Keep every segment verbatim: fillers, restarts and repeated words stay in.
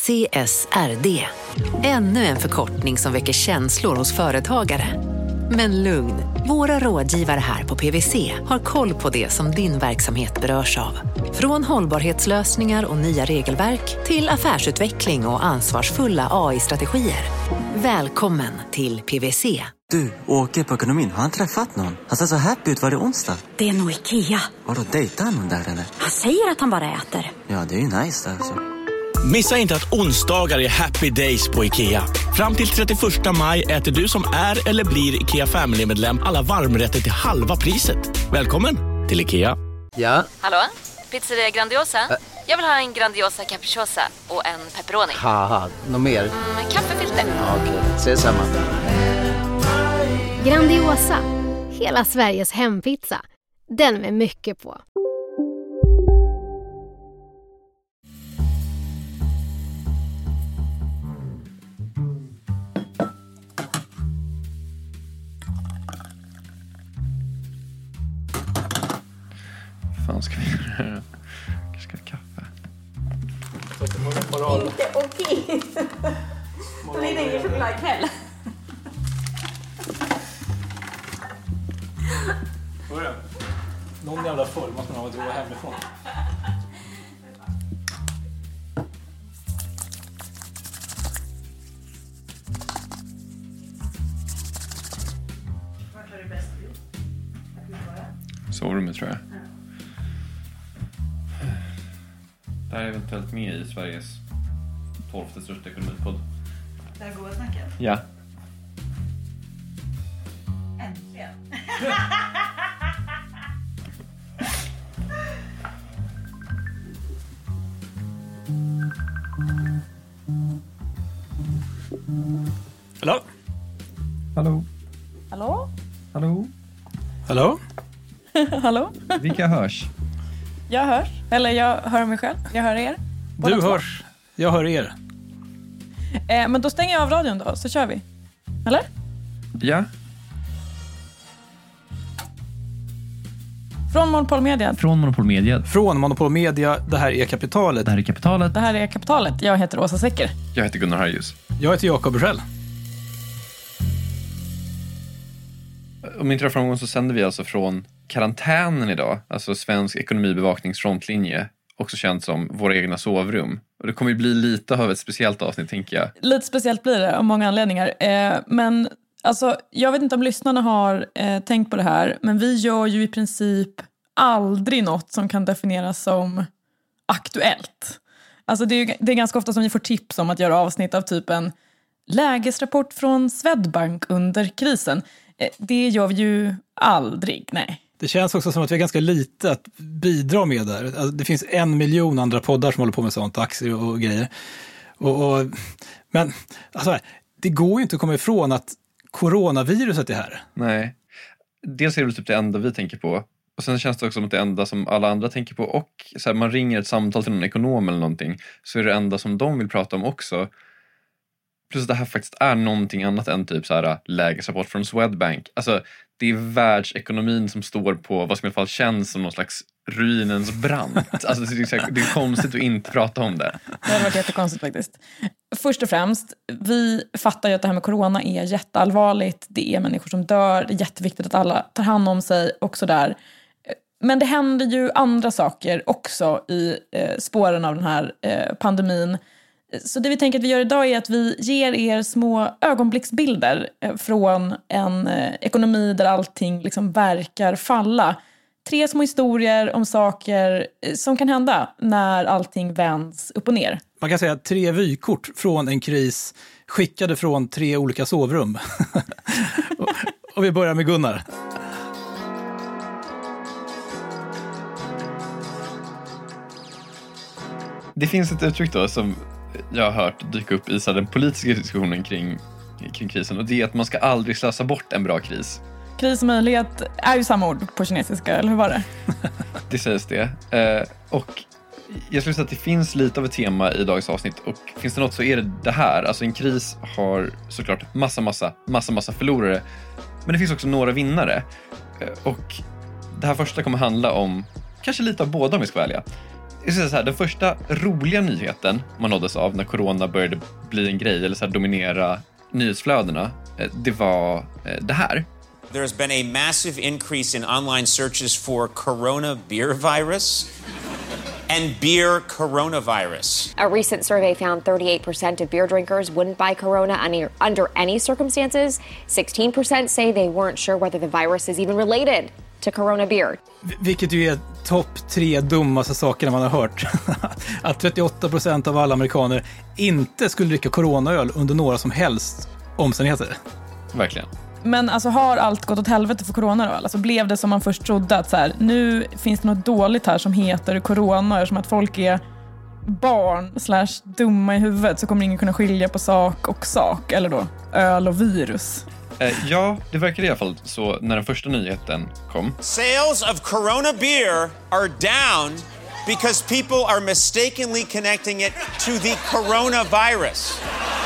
C S R D. Ännu en förkortning som väcker känslor hos företagare. Men lugn, våra rådgivare här på P W C har koll på det som din verksamhet berörs av. Från hållbarhetslösningar och nya regelverk till affärsutveckling och ansvarsfulla A I-strategier. Välkommen till P W C. Du, åker på ekonomin. Har han träffat någon? Han ser så happy ut. Var det onsdag? Det är nog Ikea. Har du dejtat någon där eller? Han säger att han bara äter. Ja, det är ju nice alltså. Missa inte att onsdagar är happy days på Ikea. Fram till trettioförsta maj äter du som är eller blir Ikea Family-medlem alla varmrätter till halva priset. Välkommen till Ikea. Ja? Hallå? Pizzeria Grandiosa? Ä- Jag vill ha en Grandiosa capriciosa och en pepperoni. Haha, något mer? Mm, kaffefilter. Ja, okej, okay. Ses samma. Grandiosa, hela Sveriges hempizza. Den med mycket på. Fan ska vi göra? Jag ska ha kaffe. Inte okej. Så det är ingen chokladkväll. Börja. Någon jävla full måste man ha att gå hemifrån. Vart har du bäst gjort? Sovrummet tror jag. Det här är eventuellt med i Sveriges tolfte största ekonomipodd. Det här goda snacket? Ja. Äntligen. Hallå? Hallå? Hallå? Hallå? Hallå? Hallå? Vilka hörs? Jag hörs. Eller jag hör mig själv. Jag hör er. Båda Du två. hörs. Jag hör er. Eh, men då stänger jag av radion då, så kör vi. Eller? Ja. Från Monopol Media. Från Monopol Media. Från Monopol Media, det här är Kapitalet. Det här är Kapitalet. Det här är Kapitalet. Jag heter Åsa Secker. Jag heter Gunnar Harjus. Jag heter Jakob Bursell. Om inte jag framgång så sänder vi alltså från karantänen idag. Alltså Svensk ekonomibevakningsfrontlinje. Också känt som våra egna sovrum. Och det kommer ju bli lite av ett speciellt avsnitt, tänker jag. Lite speciellt blir det av många anledningar. Eh, men alltså, jag vet inte om lyssnarna har eh, tänkt på det här. Men vi gör ju i princip aldrig något som kan definieras som aktuellt. Alltså det är, ju, det är ganska ofta som vi får tips om att göra avsnitt av typ en lägesrapport från Swedbank under krisen. Eh, det gör vi ju aldrig, nej. Det känns också som att vi har ganska lite att bidra med där. Alltså, det finns en miljon andra poddar som håller på med sånt, aktier och grejer. Och, och, men alltså, det går ju inte att komma ifrån att coronaviruset är här. Nej. Dels är det väl typ det enda vi tänker på. Och sen känns det också som att det enda som alla andra tänker på. Och så här, man ringer ett samtal till någon ekonom eller någonting. Så är det enda som de vill prata om också. Plus att det här faktiskt är någonting annat än typ så här lägesrapport från Swedbank. Alltså det är världsekonomin som står på vad som i alla fall känns som någon slags ruinens brant. Alltså det är, det är konstigt att inte prata om det. Det har varit jättekonstigt faktiskt. Först och främst, vi fattar ju att det här med corona är jätteallvarligt. Det är människor som dör. Det är jätteviktigt att alla tar hand om sig och sådär. Men det händer ju andra saker också i eh, spåren av den här eh, pandemin. Så det vi tänker att vi gör idag är att vi ger er små ögonblicksbilder från en ekonomi där allting liksom verkar falla. Tre små historier om saker som kan hända när allting vänds upp och ner. Man kan säga tre vykort från en kris skickade från tre olika sovrum. och, och vi börjar med Gunnar. Det finns ett uttryck då som jag har hört dyka upp i så den politiska diskussionen kring, kring krisen. Och det är att man ska aldrig slösa bort en bra kris. Kris och möjlighet är ju samma ord på kinesiska, eller hur var det? Det sägs det. Eh, och jag skulle säga att det finns lite av ett tema i dagens avsnitt. Och finns det något så är det det här. Alltså en kris har såklart massa, massa, massa, massa förlorare. Men det finns också några vinnare. Eh, och det här första kommer handla om kanske lite av båda om vi ska välja. Jag ska säga så här, den första roliga nyheten man nåddes av när corona började bli en grej eller så här dominera nyhetsflödena, det var det här. There's been a massive increase in online searches for corona beer virus and beer coronavirus. A recent survey found thirty-eight percent of beer drinkers wouldn't buy Corona any, under any circumstances. sixteen percent say they weren't sure whether the virus is even related to Corona beer. Vilket ju är topp tre dummaste sakerna man har hört. Att trettioåtta procent av alla amerikaner inte skulle dricka coronaöl under några som helst omständigheter. Verkligen. Men alltså, har allt gått åt helvete för corona då? Alltså, blev det som man först trodde att så här, nu finns det något dåligt här som heter corona, och som att folk är barn slash dumma i huvudet, så kommer ingen kunna skilja på sak och sak, eller då öl och virus. Eh, ja, det verkar i alla fall så när den första nyheten kom. Sales of Corona beer are down because people are mistakenly connecting it to the coronavirus.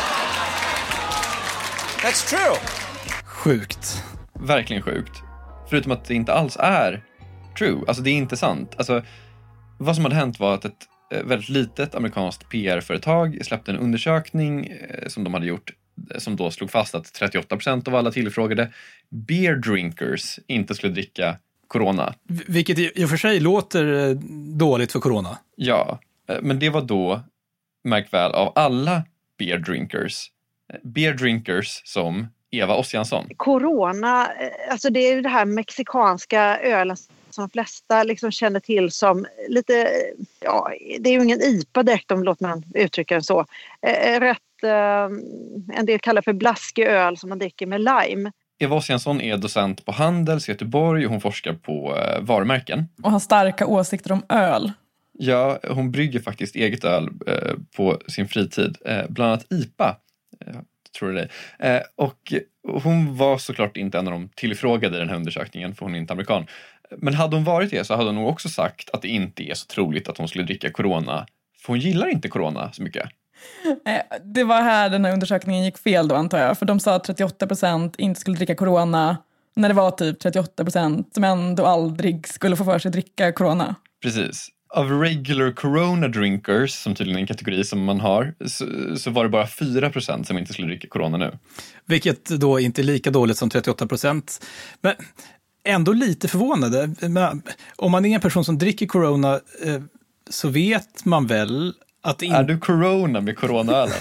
That's true. Sjukt. Verkligen sjukt. Förutom att det inte alls är true. Alltså det är inte sant. Alltså, vad som hade hänt var att ett väldigt litet amerikanskt P R-företag släppte en undersökning som de hade gjort, som då slog fast att trettioåtta procent av alla tillfrågade beer drinkers inte skulle dricka corona. Vilket i och för sig låter dåligt för corona. Ja, men det var då, märk väl, av alla beer drinkers. Beer drinkers som Eva Ossiansson. Corona, alltså det är ju det här mexikanska ölen som de flesta liksom känner till som lite, ja, det är ju ingen I P A direkt om låter man uttrycka det så. Rätt, en del kallar för blaskig öl som man dricker med lime. Eva Ossiansson är docent på Handels i Göteborg och hon forskar på varumärken. Och har starka åsikter om öl. Ja, hon brygger faktiskt eget öl på sin fritid, bland annat I P A. Tror det. Eh, och hon var såklart inte en av de tillfrågade i den här undersökningen, för hon är inte amerikan. Men hade hon varit det så hade hon nog också sagt att det inte är så troligt att hon skulle dricka corona, för hon gillar inte corona så mycket. Eh, det var här den här undersökningen gick fel då, antar jag, för de sa att trettioåtta procent inte skulle dricka corona, när det var typ trettioåtta procent som ändå aldrig skulle få för sig dricka corona. Precis. Av regular corona drinkers, som tydligen är en kategori som man har, så, så var det bara fyra procent som inte skulle dricka corona nu. Vilket då inte är lika dåligt som trettioåtta procent. Men ändå lite förvånade. Men om man är en person som dricker corona eh, så vet man väl att... In... Är du corona med coronaölen?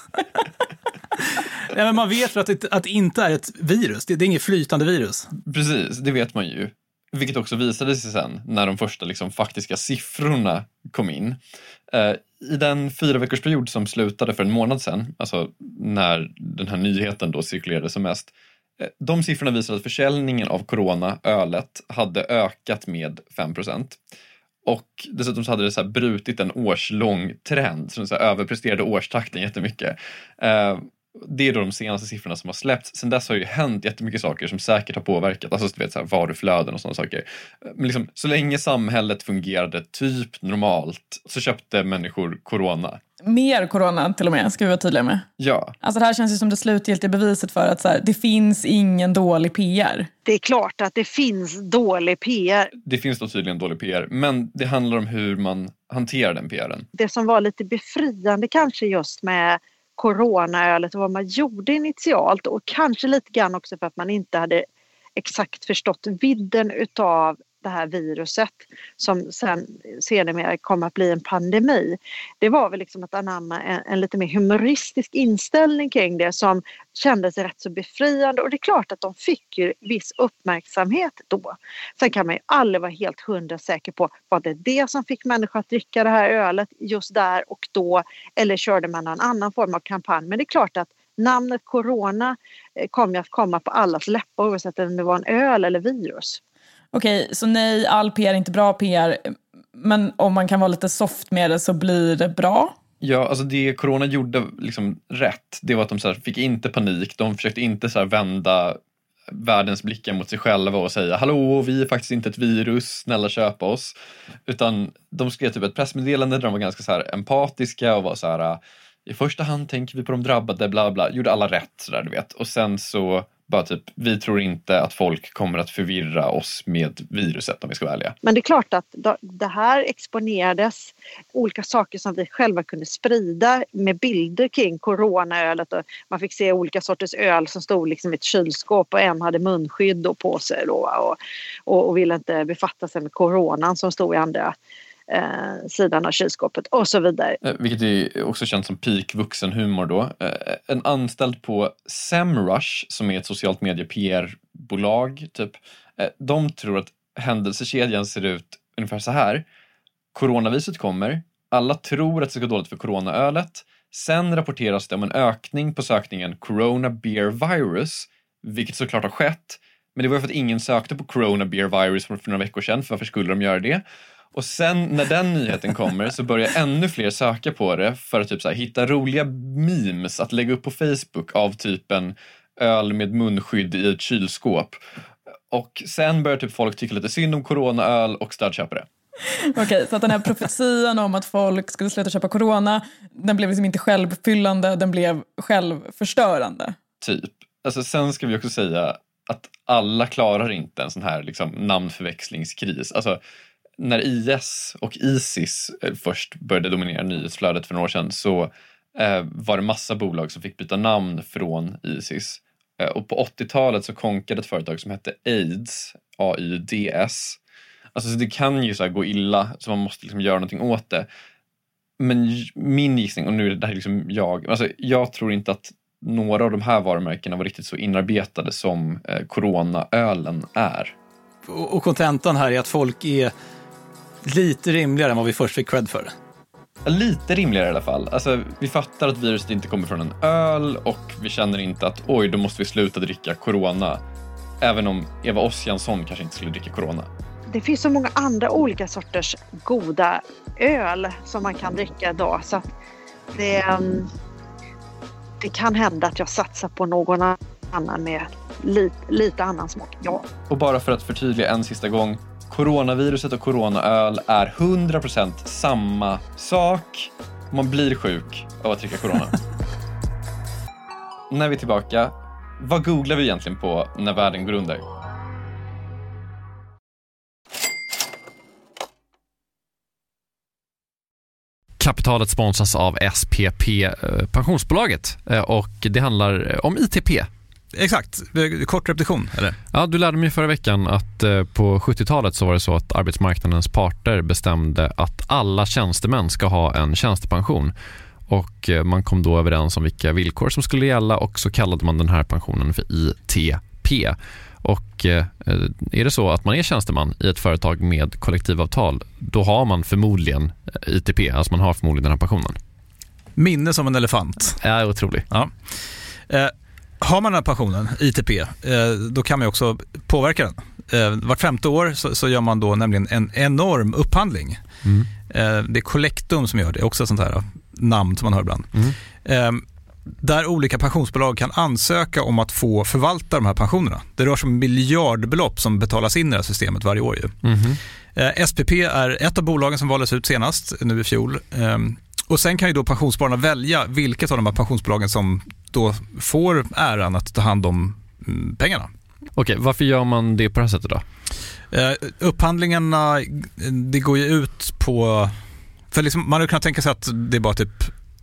Nej, men man vet att det, att det inte är ett virus. Det, det är inget flytande virus. Precis, det vet man ju. Vilket också visade sig sen när de första liksom, faktiska siffrorna kom in. Eh, I den fyra veckors period som slutade för en månad sedan, alltså när den här nyheten då cirkulerade som mest, eh, de siffrorna visade att försäljningen av corona-ölet hade ökat med fem procent. Och dessutom så hade det så här brutit en årslång trend, som så här överpresterade årstakten jättemycket. Eh, Det är då de senaste siffrorna som har släppts. Sen dess har ju hänt jättemycket saker som säkert har påverkat. Alltså du vet, så här, varuflöden och sådana saker. Men liksom, så länge samhället fungerade typ normalt så köpte människor corona. Mer corona till och med, ska vi vara tydliga med. Ja. Alltså det här känns ju som det slutgiltiga beviset för att så här, det finns ingen dålig P R. Det är klart att det finns dålig P R. Det finns då tydligen dålig P R. Men det handlar om hur man hanterar den P R:en. Det som var lite befriande kanske just med coronaölet och vad man gjorde initialt, och kanske lite grann också för att man inte hade exakt förstått vidden utav det här viruset som sen senare kommer att bli en pandemi. Det var väl liksom att anamma en, en lite mer humoristisk inställning kring det som kändes rätt så befriande, och det är klart att de fick ju viss uppmärksamhet då. Sen kan man ju aldrig vara helt hundra säker på var det det som fick människor att dricka det här ölet just där och då, eller körde man en annan form av kampanj. Men det är klart att namnet corona kommer att komma på allas läppar oavsett om det var en öl eller virus. Okej, så nej, all P R är inte bra P R, men om man kan vara lite soft med det så blir det bra? Ja, alltså det corona gjorde liksom rätt, det var att de så här fick inte panik, de försökte inte så här vända världens blickar mot sig själva och säga hallå, vi är faktiskt inte ett virus, snälla köpa oss, utan de skrev typ ett pressmeddelande där de var ganska så här empatiska och var så här, i första hand tänker vi på de drabbade, bla bla, gjorde alla rätt så där, du vet, och sen så Bara typ, vi tror inte att folk kommer att förvirra oss med viruset om vi ska vara ärliga. Men det är klart att det här exponerades olika saker som vi själva kunde sprida med bilder kring coronaölet. Och man fick se olika sorters öl som stod liksom i ett kylskåp och en hade munskydd då på sig då, och, och, och ville inte befatta sig med coronan som stod i andra Eh, sidan av kylskåpet och så vidare. Eh, vilket är också känt som peak vuxenhumor då. Eh, en anställd på Semrush, som är ett socialt medie P R-bolag typ, eh, de tror att händelsekedjan ser ut ungefär så här. Coronaviruset kommer, alla tror att det ska gå dåligt för coronaölet, sen rapporteras det om en ökning på sökningen Corona Beer Virus, vilket såklart har skett, men det var för att ingen sökte på Corona Beer Virus för några veckor sedan, för varför skulle de göra det? Och sen när den nyheten kommer så börjar ännu fler söka på det för att typ så här, hitta roliga memes att lägga upp på Facebook av typen öl med munskydd i ett kylskåp. Och sen börjar typ folk tycka lite synd om coronaöl och stödköpa det. Okej, okay, så att den här profetian om att folk skulle sluta köpa corona, den blev liksom inte självfyllande, den blev självförstörande. Typ. Alltså sen ska vi också säga att alla klarar inte en sån här liksom namnförväxlingskris. Alltså när I S och ISIS först började dominera nyhetsflödet för några år sedan så eh, var det massa bolag som fick byta namn från ISIS. Eh, och på åttiotalet så konkade ett företag som hette AIDS, A Y D S. Alltså så det kan ju så här gå illa så man måste liksom göra någonting åt det. Men min gissning, och nu är det här liksom jag, alltså jag tror inte att några av de här varumärkena var riktigt så inarbetade som eh, coronaölen är. Och kontentan här är att folk är lite rimligare än vad vi först fick cred för. Lite rimligare i alla fall. Alltså, vi fattar att viruset inte kommer från en öl och vi känner inte att oj, då måste vi sluta dricka corona. Även om Eva Ossiansson kanske inte skulle dricka corona. Det finns så många andra olika sorters goda öl som man kan dricka idag, så att det, det kan hända att jag satsar på någon annan med lite, lite annan smak. Ja. Och bara för att förtydliga en sista gång, coronaviruset och coronaöl är hundra procent samma sak. Man blir sjuk av att dricka corona. När vi är tillbaka, vad googlar vi egentligen på när världen går under? Kapitalet sponsras av S P P, pensionsbolaget, och det handlar om I T P. Exakt, kort repetition, eller? Ja, du lärde mig förra veckan att på sjuttiotalet så var det så att arbetsmarknadens parter bestämde att alla tjänstemän ska ha en tjänstepension. Och man kom då överens om vilka villkor som skulle gälla, och så kallade man den här pensionen för I T P. Och är det så att man är tjänsteman i ett företag med kollektivavtal, då har man förmodligen I T P, alltså man har förmodligen den här pensionen. Minne som en elefant. Ja, otroligt. Ja. Eh, har man den här pensionen, I T P, eh, då kan man också påverka den. Eh, vart femte år så, så gör man då nämligen en enorm upphandling. Mm. Eh, det är Collectum som gör det, också sånt här namn som man hör ibland. Mm. Eh, där olika pensionsbolag kan ansöka om att få förvalta de här pensionerna. Det rör sig om miljardbelopp som betalas in i det här systemet varje år. Ju. Mm-hmm. Eh, S P P är ett av bolagen som valdes ut senast, nu i fjol. Eh, och sen kan ju då pensionsspararna välja vilket av de här pensionsbolagen som då får äran att ta hand om mm, pengarna. Okej, varför gör man det på det här sättet då? Eh, upphandlingarna, det går ju ut på... För liksom, man hade kunnat tänka sig att det är bara typ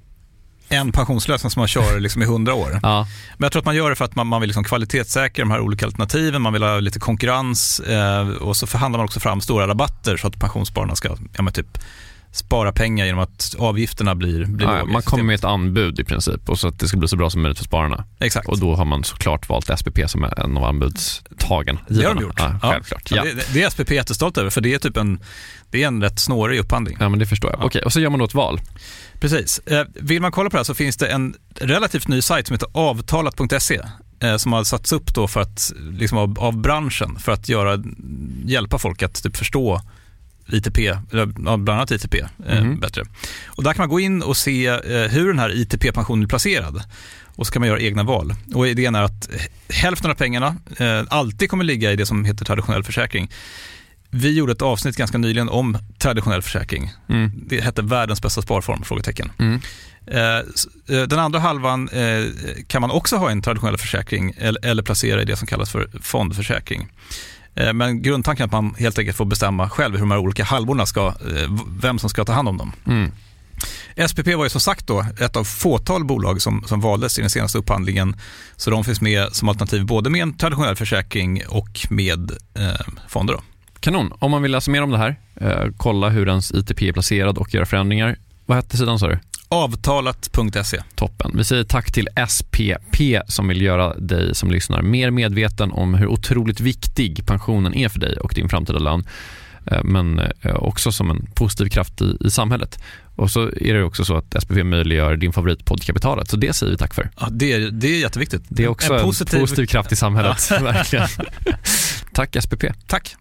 en pensionslösning som man kör liksom i hundra år. Ja. Men jag tror att man gör det för att man, man vill liksom kvalitetssäkra de här olika alternativen, man vill ha lite konkurrens, eh, och så förhandlar man också fram stora rabatter så att pensionsspararna ska ja, men typ spara pengar genom att avgifterna blir, blir ja, man kommer med ett anbud i princip, och så att det ska bli så bra som möjligt för spararna. Exakt. Och då har man såklart valt S P P som är en av anbudstagen. Det har de gjort. Ja, självklart. Ja. Ja. Det, det är S P P jättestolt över, för det är typ en, det är en rätt snårig upphandling. Ja, men det förstår jag. Ja. Okej, och så gör man då ett val. Precis. Eh, vill man kolla på det här så finns det en relativt ny sajt som heter avtalat punkt se eh, som har satts upp då för att, liksom av, av branschen för att göra, hjälpa folk att typ förstå I T P, eller bland annat I T P eh, mm. bättre. Och där kan man gå in och se eh, hur den här I T P-pensionen är placerad. Och så kan man göra egna val. Och idén är att hälften av pengarna eh, alltid kommer ligga i det som heter traditionell försäkring. Vi gjorde ett avsnitt ganska nyligen om traditionell försäkring. Mm. Det hette världens bästa sparform, frågetecken. Mm. Den andra halvan kan man också ha en traditionell försäkring eller placera i det som kallas för fondförsäkring. Men grundtanken är att man helt enkelt får bestämma själv hur de här olika halvorna ska, vem som ska ta hand om dem. Mm. S P P var ju som sagt då ett av fåtal bolag som, som valdes i den senaste upphandlingen, så de finns med som alternativ både med en traditionell försäkring och med eh, fonder då. Kanon, om man vill läsa mer om det här, eh, kolla hur ens I T P är placerad och göra förändringar. Vad hette sidan sa du? Avtalat punkt se. Toppen. Vi säger tack till S P P som vill göra dig som lyssnar mer medveten om hur otroligt viktig pensionen är för dig och din framtida lön. Men också som en positiv kraft i, i samhället. Och så är det också så att S P P möjliggör din favoritpodd Kapitalet. Så det säger vi tack för. Ja, det är, det är jätteviktigt. Det är också en, en positiv... positiv kraft i samhället. Ja. Verkligen. Tack S P P. Tack.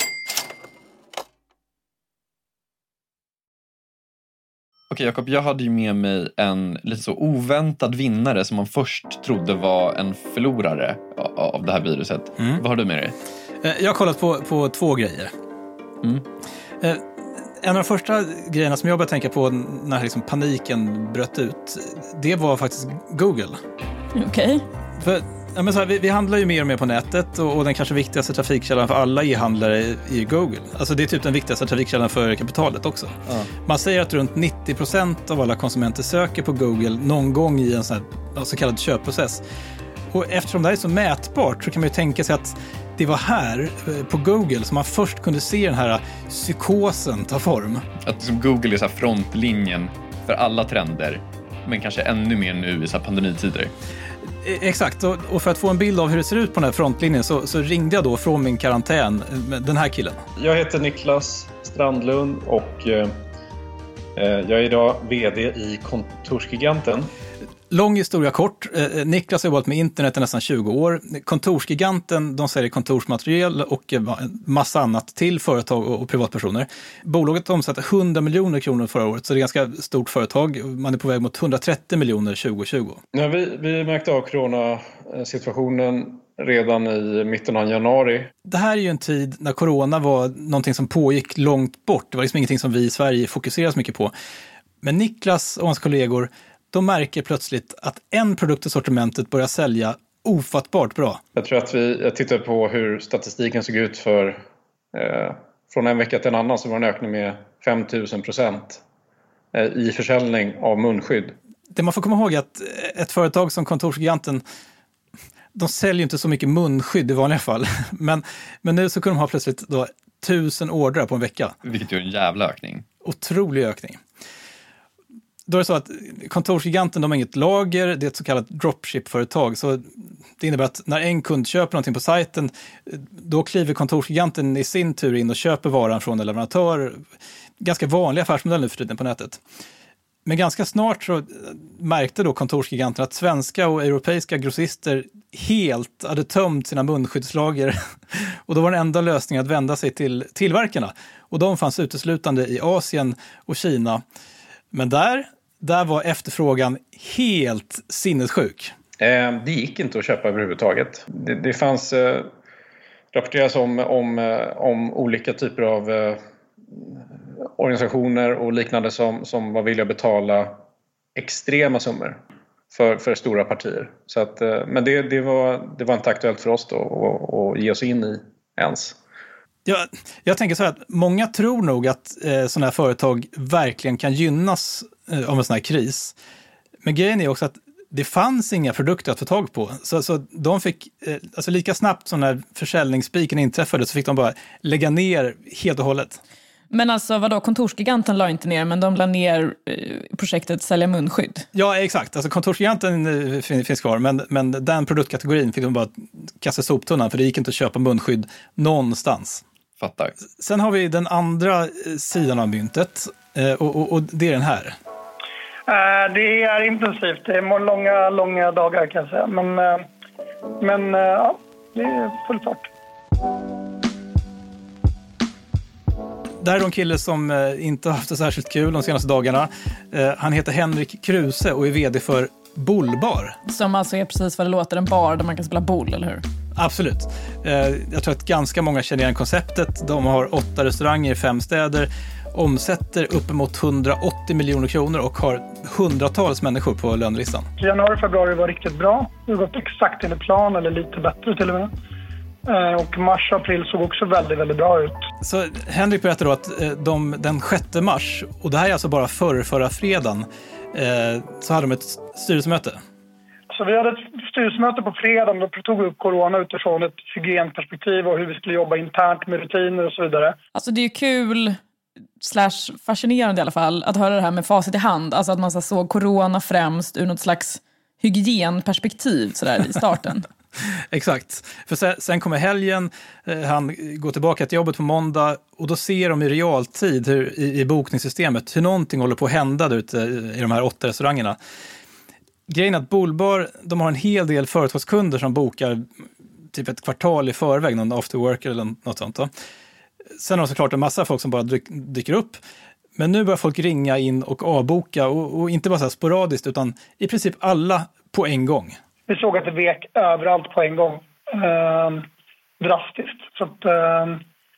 Okej Jakob, jag hade ju med mig en lite så oväntad vinnare som man först trodde var en förlorare av det här viruset. Mm. Vad har du med dig? Jag har kollat på, på två grejer. Mm. En av de första grejerna som jag började tänka på när liksom paniken bröt ut, det var faktiskt Google. Okej. Okay. För ja, men så här, vi, vi handlar ju mer och mer på nätet och, och den kanske viktigaste trafikkällan för alla e-handlare är, är Google. Alltså det är typ den viktigaste trafikkällan för kapitalet också. Ja. Man säger att runt nittio procent av alla konsumenter söker på Google någon gång i en sån här, så kallad köpprocess. Och eftersom det här är så mätbart så kan man ju tänka sig att det var här på Google som man först kunde se den här psykosen ta form. Att liksom Google är så här frontlinjen för alla trender, men kanske ännu mer nu i så här pandemitider. Exakt, och för att få en bild av hur det ser ut på den här frontlinjen så, så ringde jag då från min karantän med den här killen. Jag heter Niklas Strandlund och eh, jag är idag vd i Kontorsgiganten. Lång historia kort. Eh, Niklas har jobbat med internet i nästan tjugo år. Kontorsgiganten, de säljer kontorsmaterial och massa annat till företag och, och privatpersoner. Bolaget omsatte hundra miljoner kronor förra året, så det är ett ganska stort företag. Man är på väg mot hundratrettio miljoner tjugo tjugo. Ja, vi, vi märkte av coronasituationen redan i mitten av januari. Det här är ju en tid när corona var någonting som pågick långt bort. Det var liksom ingenting som vi i Sverige fokuserar så mycket på. Men Niklas och hans kollegor, de märker plötsligt att en produkt i sortimentet börjar sälja ofattbart bra. Jag tror att vi jag tittar på hur statistiken såg ut för eh, från en vecka till en annan, så var det en ökning med fem tusen procent eh, i försäljning av munskydd. Det man får komma ihåg är att ett företag som Kontorsgiganten, de säljer inte så mycket munskydd i vanliga fall. Men, men nu så kunde de ha plötsligt då tusen ordrar på en vecka. Vilket är en jävla ökning. Otrolig ökning. Då är det så att Kontorsgiganten, de har inget lager, det är ett så kallat dropship-företag. Så det innebär att när en kund köper någonting på sajten, då kliver Kontorsgiganten i sin tur in och köper varan från en leverantör. Ganska vanlig affärsmodell nu för tiden på nätet. Men ganska snart så märkte då Kontorsgiganten att svenska och europeiska grossister helt hade tömt sina munskyddslager. Och då var den enda lösningen att vända sig till tillverkarna. Och de fanns uteslutande i Asien och Kina. Men där, där var efterfrågan helt sinnessjuk. Eh, det gick inte att köpa överhuvudtaget. Det, det fanns eh, rapporteras om, om, eh, om olika typer av eh, organisationer och liknande som, som var villiga att betala extrema summor för, för stora partier. Så att, eh, men det, det, var, det var inte aktuellt för oss då att, att ge oss in i ens. Jag, jag tänker så här att många tror nog att eh, sådana här företag verkligen kan gynnas eh, av en sån här kris. Men grejen är också att det fanns inga produkter att få tag på. Så, så de fick, eh, alltså lika snabbt som när försäljningsspiken inträffade så fick de bara lägga ner helt och hållet. Men alltså vadå, Kontorsgiganten la inte ner, men de la ner eh, projektet Sälja munskydd. Ja, exakt. Alltså Kontorsgiganten eh, finns kvar, men, men den produktkategorin fick de bara kasta soptunnan, för det gick inte att köpa munskydd någonstans. Fattar. Sen har vi den andra sidan av myntet och, och, och det är den här. Det är intensivt. Det är långa, långa dagar kan jag säga. Men, men ja, det är full fart. Där är en kille som inte har haft det särskilt kul de senaste dagarna. Han heter Henrik Kruse och är vd för Bollbar. Som alltså är precis vad det låter, en bar där man kan spela boll, eller hur? Absolut. Jag tror att ganska många känner igen konceptet. De har åtta restauranger i fem städer omsätter uppemot hundraåttio miljoner kronor och har hundratals människor på lönelistan. Januari och februari var riktigt bra. Det har gått exakt enligt plan eller lite bättre till och med. Och mars och april såg också väldigt, väldigt bra ut. Så Henrik berättade då att de, den sjätte mars, och det här är alltså bara förra, förra fredagen, så hade de ett styrelsemöte. Så vi hade ett styrelsemöte på fredagen och då tog vi upp corona utifrån ett hygienperspektiv och hur vi skulle jobba internt med rutiner och så vidare. Alltså det är ju kul slash fascinerande i alla fall att höra det här med facit i hand. Alltså att man så såg corona främst ur något slags hygienperspektiv sådär i starten. Exakt. För sen, sen kommer helgen, eh, han går tillbaka till jobbet på måndag och då ser de i realtid hur, i, i bokningssystemet hur någonting håller på att hända där ute i de här åtta restaurangerna. Grejen är att Bullbar, de har en hel del företagskunder som bokar typ ett kvartal i förväg, någon after work eller något sånt då. Sen har de såklart en massa folk som bara dyk, dyker upp. Men nu börjar folk ringa in och avboka och, och inte bara så här sporadiskt utan i princip alla på en gång. Vi såg att det vek överallt på en gång. Eh, drastiskt. Så att, eh,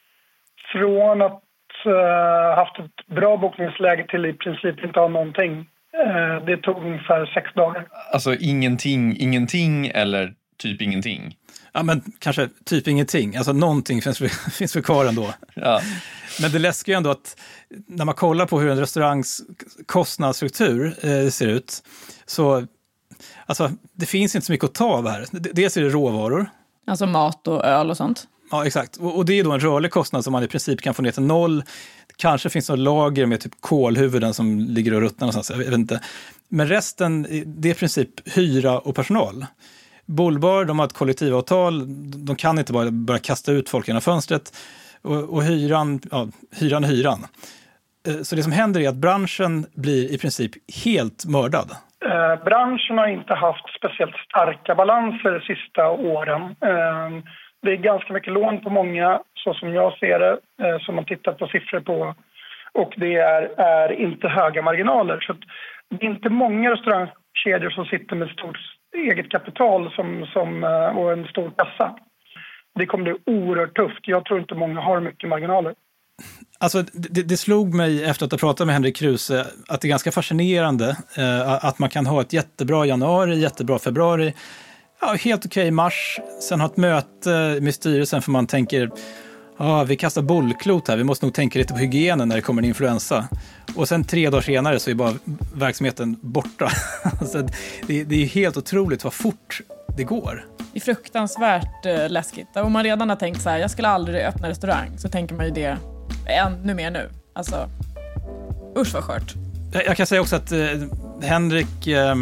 från att eh, haft ett bra bokningsläge till i princip inte ha någonting. Eh, det tog ungefär sex dagar. Alltså ingenting, ingenting eller typ ingenting? Ja, men kanske typ ingenting. Alltså någonting finns för, finns för kvar ändå. Ja. Men det läskar ju ändå att när man kollar på hur en restaurangs kostnadsstruktur eh, ser ut så alltså, det finns inte så mycket att ta av här. Dels är det råvaror. Alltså mat och öl och sånt. Ja, exakt. Och, och det är då en rörlig kostnad som man i princip kan få ner till noll. Kanske finns det lager med typ kolhuvuden som ligger och ruttnar någonstans. Jag vet inte. Men resten, det är i princip hyra och personal. Bullbar, de har ett kollektivavtal. De kan inte bara börja kasta ut folk genom fönstret. Och, och hyran, ja, hyran är hyran. Så det som händer är att branschen blir i princip helt mördad. Eh, branschen har inte haft speciellt starka balanser de sista åren. Eh, det är ganska mycket lån på många, så som jag ser det, eh, som man tittar på siffror på. Och det är, är inte höga marginaler. Så det är inte många restaurangkedjor som sitter med stort eget kapital som, som, eh, och en stor kassa. Det kommer bli oerhört tufft. Jag tror inte många har mycket marginaler. Alltså det, det slog mig efter att ha pratat med Henrik Kruse att det är ganska fascinerande eh, att man kan ha ett jättebra januari, jättebra februari, ja, helt okej mars, sen ha ett möte med styrelsen för man tänker ja, vi kastar bollklot här, vi måste nog tänka lite på hygienen när det kommer en influensa. Och sen tre dagar senare så är bara verksamheten borta. Alltså, det, det är helt otroligt vad fort det går. Det är fruktansvärt eh, läskigt. Om man redan har tänkt så här, jag skulle aldrig öppna restaurang, så tänker man ju det ännu mer nu. Alltså, usch vad skört. Jag, jag kan säga också att eh, Henrik, eh,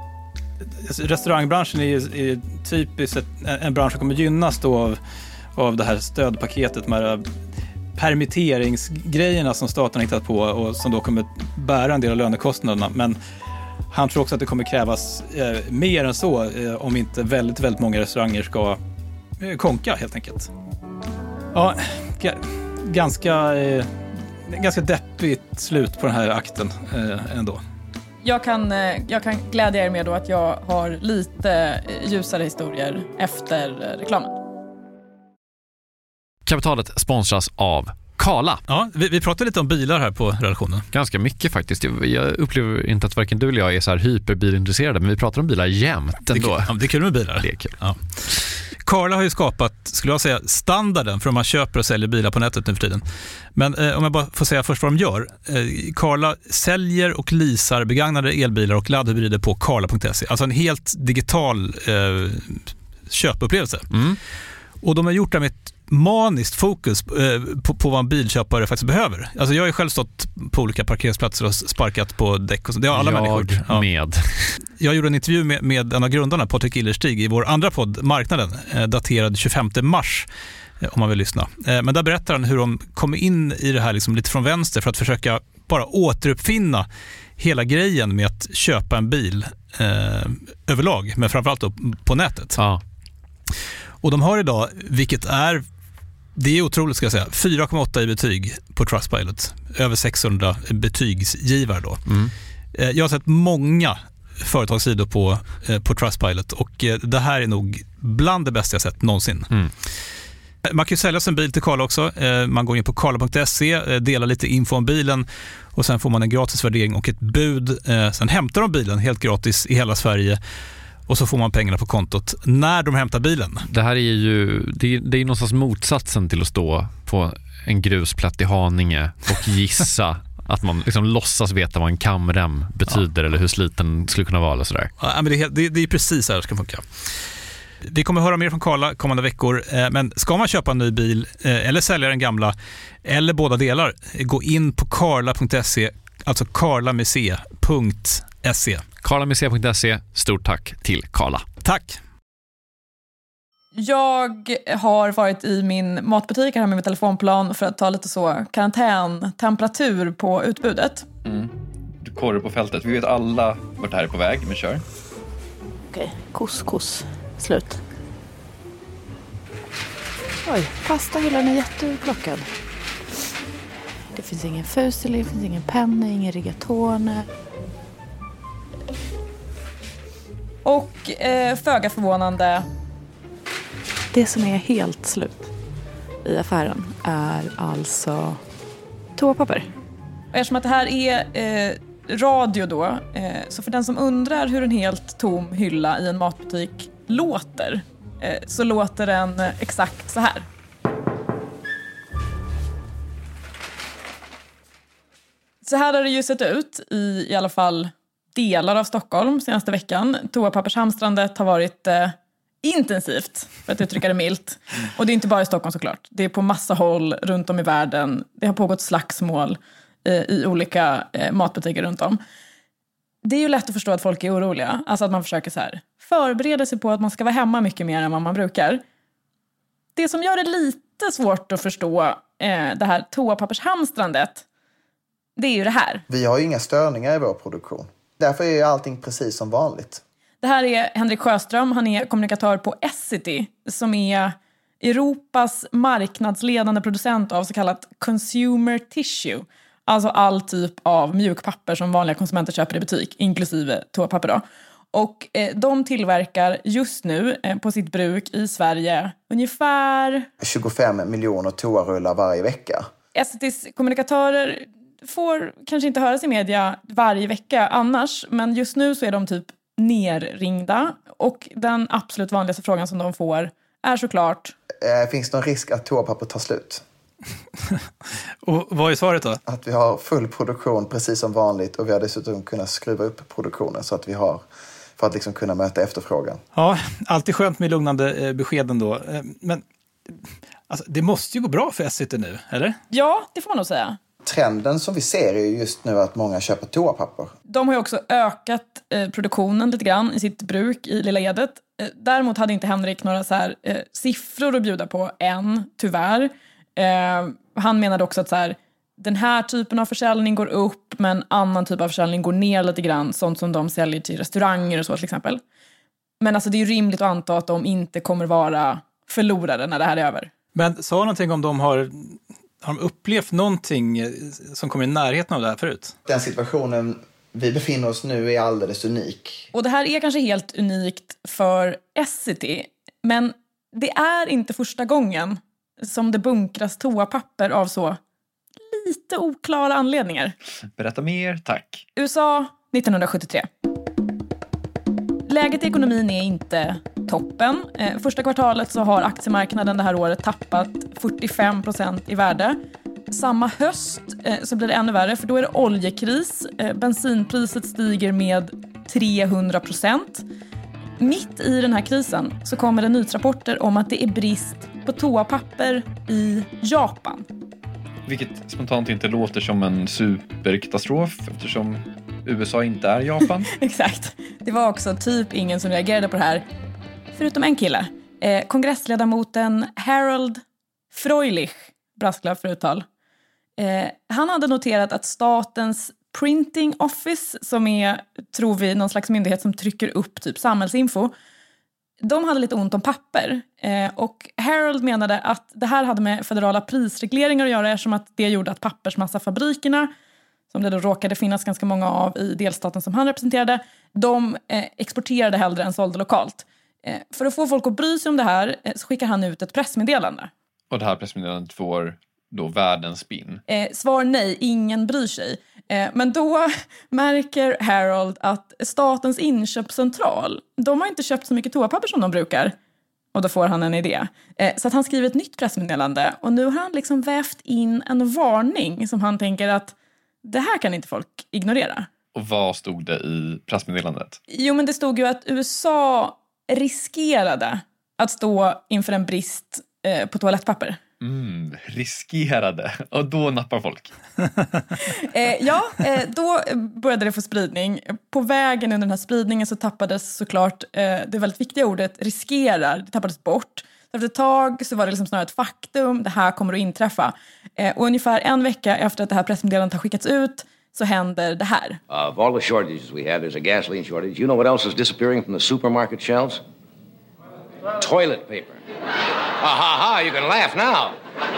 restaurangbranschen är ju är typiskt ett, en bransch som kommer gynnas då av, av det här stödpaketet med permitteringsgrejerna som staten har hittat på och som då kommer bära en del av lönekostnaderna. Men han tror också att det kommer krävas eh, mer än så eh, om inte väldigt, väldigt många restauranger ska eh, konka helt enkelt. Ja, g- ganska, eh, ganska deppigt slut på den här akten eh, ändå. Jag kan, eh, jag kan glädja er med då att jag har lite ljusare historier efter eh, reklamen. Kapitalet sponsras av Kala. Ja, vi, vi pratade lite om bilar här på relationen. Ganska mycket faktiskt. Jag, jag upplever inte att varken du eller jag är så här hyperbilintresserade, men vi pratar om bilar jämt ändå. Det är, ja, det är kul med bilar. Det är kul. Ja. Carla har ju skapat, skulle jag säga, standarden för om man köper och säljer bilar på nätet nu för tiden. Men eh, om jag bara får säga först vad de gör. Eh, Carla säljer och leasar begagnade elbilar och laddhybrider på carla punkt se. Alltså en helt digital eh, köpupplevelse. Mm. Och de har gjort det med ett maniskt fokus eh, på, på vad en bilköpare faktiskt behöver. Alltså jag har ju själv stått på olika parkeringsplatser och sparkat på däck och så. Det har alla jag människor. Ja. med. Jag gjorde en intervju med, med en av grundarna, Patrik Illerstig, i vår andra podd, Marknaden, eh, daterad tjugofemte mars, eh, om man vill lyssna. Eh, men där berättar han hur de kom in i det här liksom lite från vänster för att försöka bara återuppfinna hela grejen med att köpa en bil eh, överlag, men framförallt då på nätet. Ja. Och de har idag, vilket är, det är otroligt ska jag säga, fyra komma åtta i betyg på Trustpilot. Över sexhundra betygsgivare då. Mm. Jag har sett många företagssidor på, på Trustpilot och det här är nog bland det bästa jag sett någonsin. Mm. Man kan ju sälja sin bil till Carla också. Man går in på carla punkt se, delar lite info om bilen och sen får man en gratis värdering och ett bud. Sen hämtar de bilen helt gratis i hela Sverige och så får man pengarna på kontot när de hämtar bilen. Det här är ju det är, det är någonstans motsatsen till att stå på en grusplätt i Haninge och gissa att man liksom låtsas veta vad en kamrem betyder, ja, eller hur sliten skulle kunna vara eller sådär. Ja, men det, är, det, det är precis så här det ska funka. Vi kommer höra mer från Carla kommande veckor, men ska man köpa en ny bil eller sälja den gamla eller båda delar, gå in på carla punkt se, alltså carla med c punkt se. carla med c punkt se, stort tack till Carla. Tack! Jag har varit i min matbutik här med min telefonplan för att ta lite så karantäntemperatur på utbudet. Mm. Du korrar på fältet. Vi vet alla vart det här är på väg, men kör. Okej, couscous. Slut. Oj, pastahyllan är jätteplockad. Det finns ingen fusil, det finns ingen penna, ingen rigatone. Och eh, föga förvånande, det som är helt slut i affären är alltså toapapper. Och eftersom att det här är eh, radio då, eh, så för den som undrar hur en helt tom hylla i en matbutik låter, eh, så låter den eh, exakt så här. Så här har det ju sett ut i i alla fall delar av Stockholm senaste veckan. Toapappershamstrandet har varit eh, intensivt, för att uttrycka det milt. Och det är inte bara i Stockholm såklart. Det är på massa håll runt om i världen. Det har pågått slagsmål eh, i olika eh, matbutiker runt om. Det är ju lätt att förstå att folk är oroliga. Alltså att man försöker så här förbereda sig på att man ska vara hemma mycket mer än vad man brukar. Det som gör det lite svårt att förstå eh, det här toapappershamstrandet, det är ju det här. Vi har ju inga störningar i vår produktion. Därför är allting precis som vanligt. Det här är Henrik Sjöström, han är kommunikatör på Essity som är Europas marknadsledande producent av så kallat consumer tissue. Alltså all typ av mjukpapper som vanliga konsumenter köper i butik, inklusive toapapper då. Och eh, de tillverkar just nu eh, på sitt bruk i Sverige ungefär tjugofem miljoner toarullar varje vecka. Essitys kommunikatörer får kanske inte höras i media varje vecka annars, men just nu så är de typ nerringda och den absolut vanligaste frågan som de får är såklart: eh, finns det någon risk att toapapper tar slut? Och vad är svaret då? Att vi har full produktion precis som vanligt och vi har dessutom kunnat skruva upp produktionen så att vi har, för att liksom kunna möta efterfrågan. Ja, alltid skönt med lugnande eh, beskeden då. Eh, men alltså, det måste ju gå bra för Essity nu, eller? Ja, det får man nog säga. Trenden som vi ser är ju just nu att många köper toapapper. De har ju också ökat eh, produktionen lite grann i sitt bruk i Lilla Edet. Eh, däremot hade inte Henrik några så här, eh, siffror att bjuda på än, tyvärr. Eh, han menade också att så här, den här typen av försäljning går upp men annan typ av försäljning går ner lite grann. Sånt som de säljer till restauranger och så till exempel. Men alltså det är ju rimligt att anta att de inte kommer vara förlorare när det här är över. Men sa någonting om de har... Har de upplevt någonting som kommer i närheten av det här förut? Den situationen vi befinner oss nu är alldeles unik. Och det här är kanske helt unikt för Essity, men det är inte första gången som det bunkras toapapper av så lite oklara anledningar. Berätta mer, tack. U S A nittonhundrasjuttiotre. Läget i ekonomin är inte toppen. Eh, första kvartalet så har aktiemarknaden det här året tappat fyrtiofem procent i värde. Samma höst eh, så blir det ännu värre, för då är det oljekris. Eh, bensinpriset stiger med trehundra procent. Mitt i den här krisen så kommer det nyhetsrapporter om att det är brist på toapapper i Japan. Vilket spontant inte låter som en superkatastrof eftersom U S A inte är Japan. Exakt. Det var också typ ingen som reagerade på det här. Förutom en kille. Eh, kongressledamoten Harold Freilich, brasklapp för uttal. Eh, han hade noterat att statens Printing Office, som är, tror vi, någon slags myndighet som trycker upp typ samhällsinfo, de hade lite ont om papper. Eh, och Harold menade att det här hade med federala prisregleringar att göra, eftersom att det gjorde att pappersmassafabrikerna, som det då råkade finnas ganska många av i delstaten som han representerade, de eh, exporterade hellre än sålde lokalt. Eh, för att få folk att bry sig om det här eh, så skickar han ut ett pressmeddelande. Och det här pressmeddelandet får då världens spin? Eh, svar nej, ingen bryr sig. Eh, men då märker Harold att statens inköpscentral, de har inte köpt så mycket toapapper som de brukar. Och då får han en idé. Eh, så att han skriver ett nytt pressmeddelande. Och nu har han liksom vävt in en varning som han tänker att det här kan inte folk ignorera. Och vad stod det i pressmeddelandet? Jo, men det stod ju att U S A riskerade att stå inför en brist eh, på toalettpapper. Mm, riskerade. Och då nappar folk. eh, ja, eh, då började det få spridning. På vägen under den här spridningen så tappades såklart eh, det väldigt viktiga ordet riskerar. Det tappades bort. Efter ett tag så var det liksom snarare ett faktum. Det här kommer att inträffa. Eh, och ungefär en vecka efter att det här pressmeddelandet har skickats ut så händer det här. Uh, of all the shortages we have, there's a gasoline shortage. You know what else is disappearing from the supermarket shelves? Toilet paper. Ha ha ha, you can laugh now.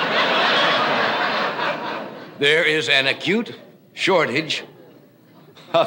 There is an acute shortage of,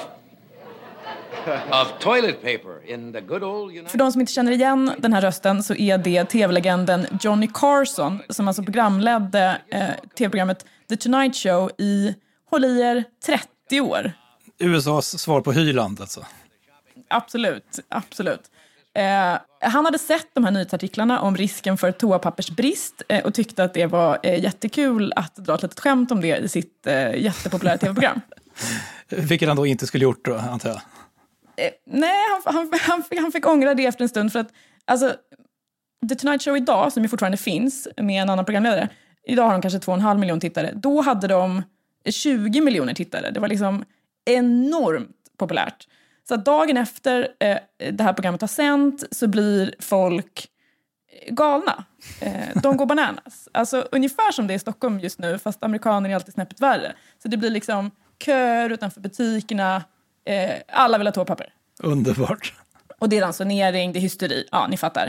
of toilet paper in the good old United... För de som inte känner igen den här rösten så är det tv-legenden Johnny Carson som alltså programledde eh, tv-programmet The Tonight Show i, håll i er, trettio år. U S A:s svar på Hyland alltså. Absolut, absolut. Eh, han hade sett de här nyhetsartiklarna om risken för toapappersbrist eh, och tyckte att det var eh, jättekul att dra ett litet skämt om det i sitt eh, jättepopulära tv-program. Vilket han då inte skulle gjort då, antar jag. Eh, nej, han, han, han, fick, han fick ångra det efter en stund för att alltså, The Tonight Show idag, som ju fortfarande finns med en annan programledare, idag har de kanske två och en halv miljon tittare. Då hade de tjugo miljoner tittare. Det var liksom enormt populärt. Så att dagen efter eh, det här programmet har sänt så blir folk galna. Eh, de går bananas. Alltså ungefär som det är i Stockholm just nu, fast amerikaner är alltid snäppet värre. Så det blir liksom köer utanför butikerna. Eh, alla vill ha toapapper. Underbart. Och det är ransonering, det är hysteri. Ja, ni fattar.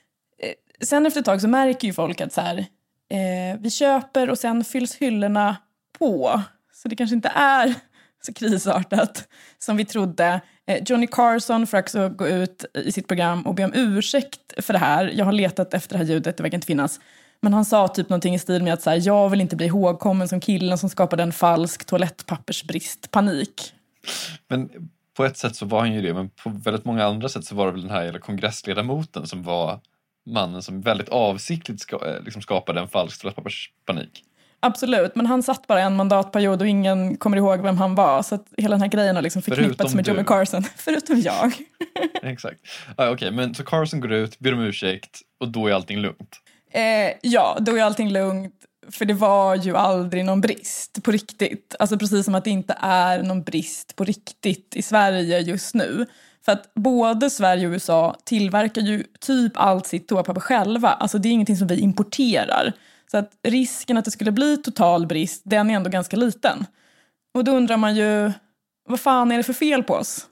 Eh, sen efter ett tag så märker ju folk att så här, eh, vi köper och sen fylls hyllorna på. Så det kanske inte är så krisartat som vi trodde. Johnny Carson får också gå ut i sitt program och be om ursäkt för det här. Jag har letat efter det här ljudet, det verkar inte finnas. Men han sa typ någonting i stil med att så här, jag vill inte bli ihågkommen som killen som skapade en falsk toalettpappersbrist, panik. Men på ett sätt så var han ju det, men på väldigt många andra sätt så var det väl den här jävla kongressledamoten som var mannen som väldigt avsiktligt ska, liksom skapade en falsk toalettpapperspanik. Absolut, men han satt bara en mandatperiod och ingen kommer ihåg vem han var. Så att hela den här grejen har liksom förknippats med Johnny Carson. Förutom jag. Exakt. Ah, Okej, okay, men så Carson går ut, ber om ursäkt och då är allting lugnt? Eh, ja, då är allting lugnt. För det var ju aldrig någon brist på riktigt. Alltså precis som att det inte är någon brist på riktigt i Sverige just nu. För att både Sverige och U S A tillverkar ju typ allt sitt toapapper själva. Alltså det är ingenting som vi importerar. Så att risken att det skulle bli total brist, den är ändå ganska liten. Och då undrar man ju, vad fan är det för fel på oss?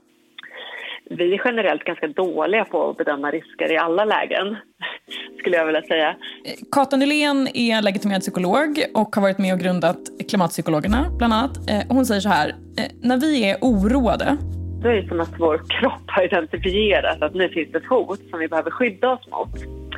Vi är generellt ganska dåliga på att bedöma risker i alla lägen, skulle jag vilja säga. Kata Nylén är legitimerad psykolog och har varit med och grundat Klimatpsykologerna, bland annat. Hon säger så här, när vi är oroade... Det är som att vår kropp har identifierat att nu finns ett hot som vi behöver skydda oss mot.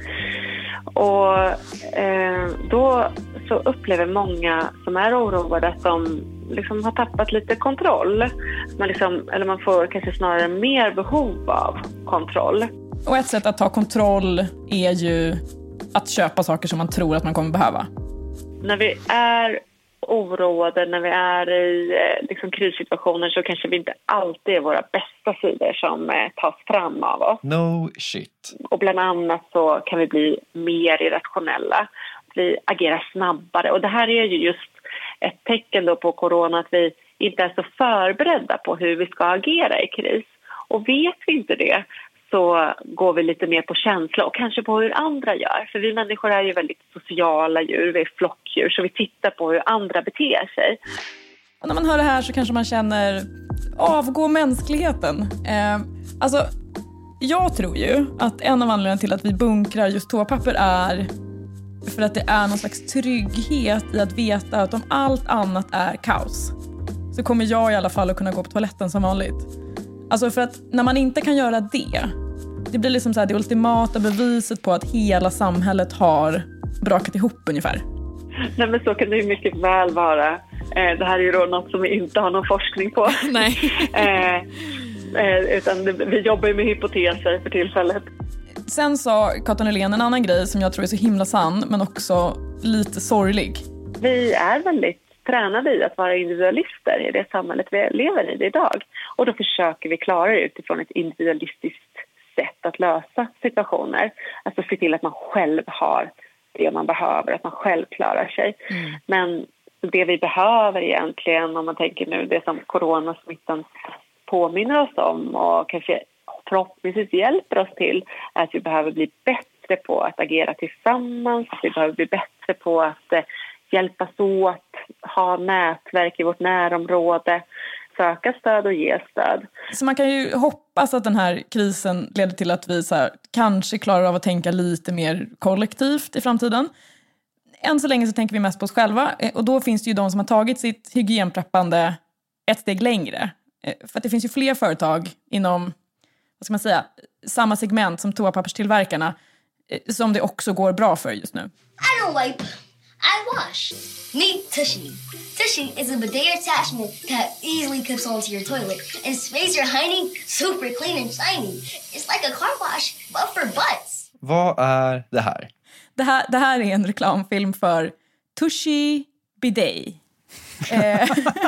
Och eh, då så upplever många som är oroade att de liksom har tappat lite kontroll. Man liksom, eller man får kanske snarare mer behov av kontroll. Och ett sätt att ta kontroll är ju att köpa saker som man tror att man kommer behöva. När vi är oroade, när vi är i liksom, krissituationer så kanske vi inte alltid är våra bästa sidor som eh, tas fram av oss. No shit. Och bland annat så kan vi bli mer irrationella. Vi agerar snabbare. Och det här är ju just ett tecken då på corona att vi inte är så förberedda på hur vi ska agera i kris. Och vet vi inte det så går vi lite mer på känsla och kanske på hur andra gör. För vi människor är ju väldigt sociala djur, vi är flockdjur, så vi tittar på hur andra beter sig. Och när man hör det här så kanske man känner, avgå mänskligheten. Eh, alltså, jag tror ju att en av anledningarna till att vi bunkrar just toapapper är för att det är någon slags trygghet i att veta att om allt annat är kaos så kommer jag i alla fall att kunna gå på toaletten som vanligt. Alltså för att när man inte kan göra det, det blir liksom så här det ultimata beviset på att hela samhället har brakat ihop ungefär? Nej, men så kan det ju mycket väl vara. Eh, det här är ju då något som vi inte har någon forskning på. Nej. eh, eh, utan det, vi jobbar ju med hypoteser för tillfället. Sen sa Kato Nylén en annan grej som jag tror är så himla sann, men också lite sorglig. Vi är väldigt tränade i att vara individualister i det samhället vi lever i idag. Och då försöker vi klara det utifrån ett individualistiskt sätt att lösa situationer. Alltså se till att man själv har det man behöver, att man själv klarar sig. Mm. Men det vi behöver egentligen, om man tänker nu, det som coronasmittan påminner oss om och kanske förhoppningsvis hjälper oss till, är att vi behöver bli bättre på att agera tillsammans. Vi behöver bli bättre på att eh, hjälpas åt, ha nätverk i vårt närområde, söka stöd och ge stöd. Så man kan ju hoppas att den här krisen leder till att vi så här, kanske klarar av att tänka lite mer kollektivt i framtiden. Än så länge så tänker vi mest på oss själva, och då finns det ju de som har tagit sitt hygienpreppande ett steg längre. För att det finns ju fler företag inom, vad ska man säga, samma segment som toapapperstillverkarna som det också går bra för just nu. I don't wipe, I wash. Meet Tushy. Tushy is a bidet attachment that easily clips onto your toilet and sprays your hiney super clean and shiny. It's like a car wash, but for butts. Vad är det här? Det här, det här är en reklamfilm för Tushy Bidet. eh,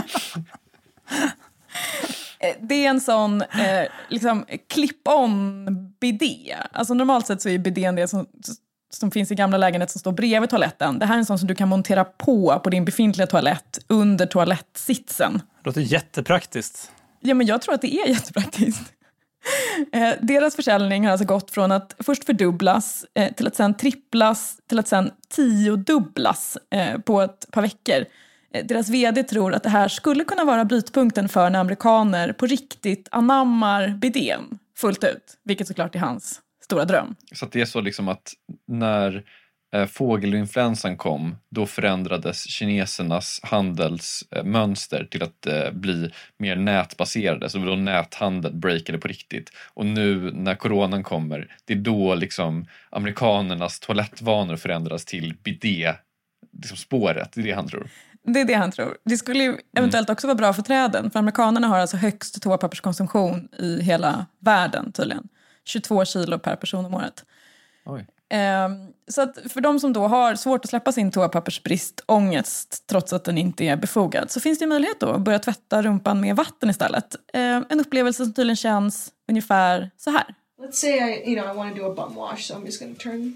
Det är en sån eh, liksom clip-on bidé. Alltså normalt sett så är bidén det som, som finns i gamla lägenheter som står bredvid toaletten. Det här är en sån som du kan montera på på din befintliga toalett under toalettsitsen. Det låter jättepraktiskt. Ja, men jag tror att det är jättepraktiskt. Eh, deras försäljning har alltså gått från att först fördubblas eh, till att sen tripplas till att sen tiodubblas eh, på ett par veckor. Deras vd tror att det här skulle kunna vara brytpunkten för när amerikaner på riktigt anammar bidén fullt ut. Vilket såklart är hans stora dröm. Så att det är så liksom att när eh, fågelinfluensan kom, då förändrades kinesernas handelsmönster till att eh, bli mer nätbaserade. Så då näthandeln breakade på riktigt. Och nu när coronan kommer, det är då liksom amerikanernas toalettvanor förändras till bidé, liksom spåret. Det är det han tror. Det är det han tror. Det skulle ju eventuellt också vara bra för träden. För amerikanerna har alltså högst toapapperskonsumtion i hela världen tydligen. tjugotvå kilo per person om året. Oj. Um, så att för de som då har svårt att släppa sin toapappersbrist, ångest, trots att den inte är befogad, så finns det möjlighet då att börja tvätta rumpan med vatten istället. Um, en upplevelse som tydligen känns ungefär så här. Let's say I, you know, I want to do a bum wash, so I'm just going to turn...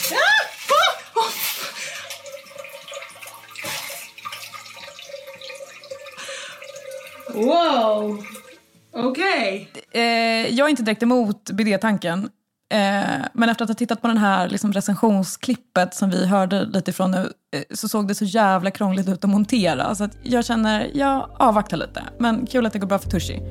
Wow, okej. Okay. Eh, jag är inte direkt emot bidé-tanken. Eh, men efter att ha tittat på den här liksom, recensionsklippet som vi hörde lite ifrån nu, eh, så såg det så jävla krångligt ut att montera. Så att jag känner, jag avvaktar lite. Men kul att det går bra för Tushy.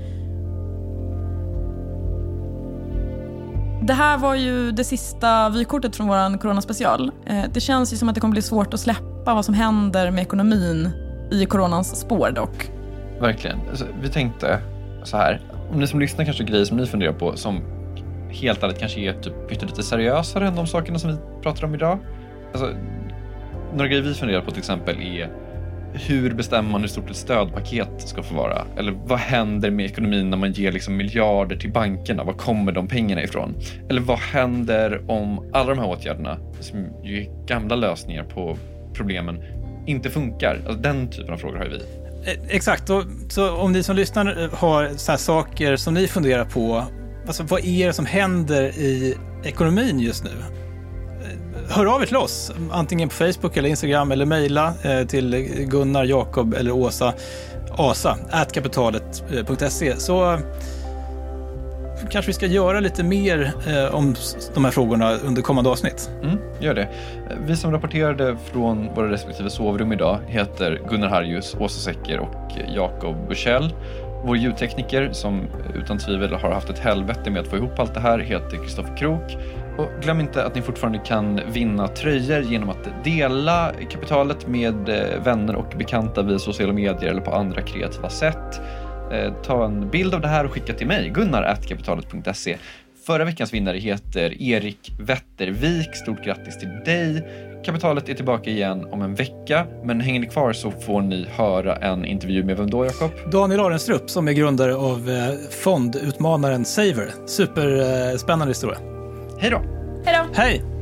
Det här var ju det sista vykortet från våran coronaspecial. Eh, det känns ju som att det kommer bli svårt att släppa vad som händer med ekonomin i coronans spår dock. Verkligen. Alltså, vi tänkte så här. Om ni som lyssnar kanske grejer som ni funderar på som helt ärligt kanske är typ lite seriösare än de sakerna som vi pratar om idag. Alltså, några grejer vi funderar på till exempel är hur bestämmer man hur stort ett stödpaket ska få vara? Eller vad händer med ekonomin när man ger liksom miljarder till bankerna? Var kommer de pengarna ifrån? Eller vad händer om alla de här åtgärderna som ju är gamla lösningar på problemen inte funkar? Alltså, den typen av frågor har ju vi. Exakt, och, så om ni som lyssnar har så här saker som ni funderar på, alltså vad är det som händer i ekonomin just nu? Hör av er till oss, antingen på Facebook eller Instagram, eller mejla eh, till Gunnar, Jakob eller Åsa, asa, at kapitalet punkt se, så kanske vi ska göra lite mer eh, om de här frågorna under kommande avsnitt. Mm, gör det. Vi som rapporterade från våra respektive sovrum idag heter Gunnar Harjus, Åsa Secker och Jakob Bursell. Vår ljudtekniker som utan tvivel har haft ett helvete med att få ihop allt det här heter Kristoffer Krok. Och glöm inte att ni fortfarande kan vinna tröjor genom att dela kapitalet med vänner och bekanta via sociala medier eller på andra kreativa sätt. Ta en bild av det här och skicka till mig, gunnar at kapitalet punkt se. Förra veckans vinnare heter Erik Wettervik. Stort grattis till dig. Kapitalet är tillbaka igen om en vecka, men hänger ni kvar så får ni höra en intervju med vem då, Jakob? Daniel Arenstrup som är grundare av eh, fondutmanaren Saver. Superspännande eh, historia. Hej då! Hej då! Hej!